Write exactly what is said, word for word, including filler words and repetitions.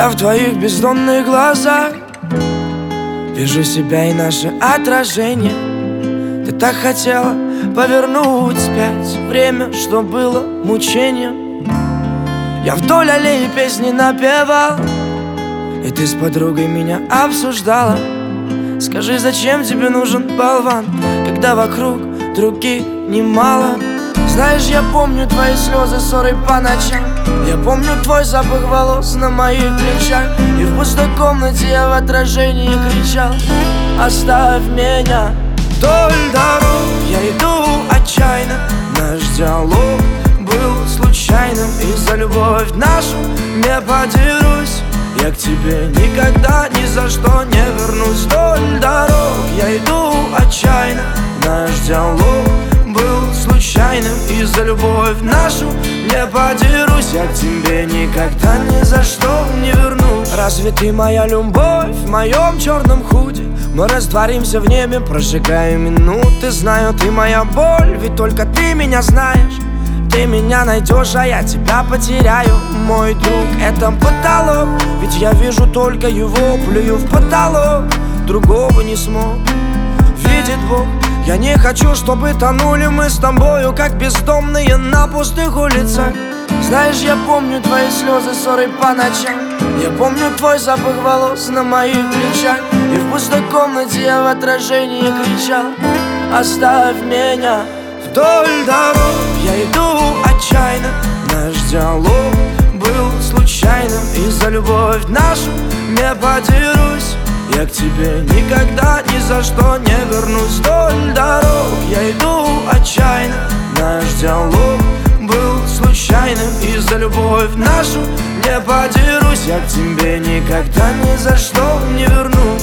Я в твоих бездонных глазах вижу себя и наше отражение. Ты так хотела повернуть вспять время, что было мучением. Я вдоль аллеи песни напевал, и ты с подругой меня обсуждала. Скажи, зачем тебе нужен болван, когда вокруг других немало? Знаешь, я помню твои слезы, ссоры по ночам. Я помню твой запах волос на моих плечах. И в пустой комнате я в отражении кричал: оставь меня. Вдоль дорог я иду отчаянно. Наш диалог был случайным, и за любовь нашу не подерусь. Я к тебе никогда ни за что не вернусь. Вдоль дорог я иду отчаянно. Наш диалог был случайным, и за любовь нашу не подерусь. Я к тебе никогда ни за что не вернусь. Разве ты моя любовь в моем черном худи? Мы растворимся в небе, прожигая минуты. Знаю, ты моя боль, ведь только ты меня знаешь. Ты меня найдешь, а я тебя потеряю. Мой друг, это потолок, ведь я вижу только его. Плюю в потолок, другого не смог. Видит Бог, я не хочу, чтобы тонули мы с тобою, как бездомные на пустых улицах. Знаешь, я помню твои слезы, ссоры по ночам. Я помню твой запах волос на моих плечах. И в пустой комнате я в отражении кричал: оставь меня. Вдоль дорог я иду отчаянно. Наш диалог был случайным, и за любовь нашу не подерусь. Я к тебе никогда ни за что не вернусь. Вдоль дорог я иду отчаянно. Наш диалог был случайным, и за любовь нашу не подерусь. Я к тебе никогда ни за что не вернусь.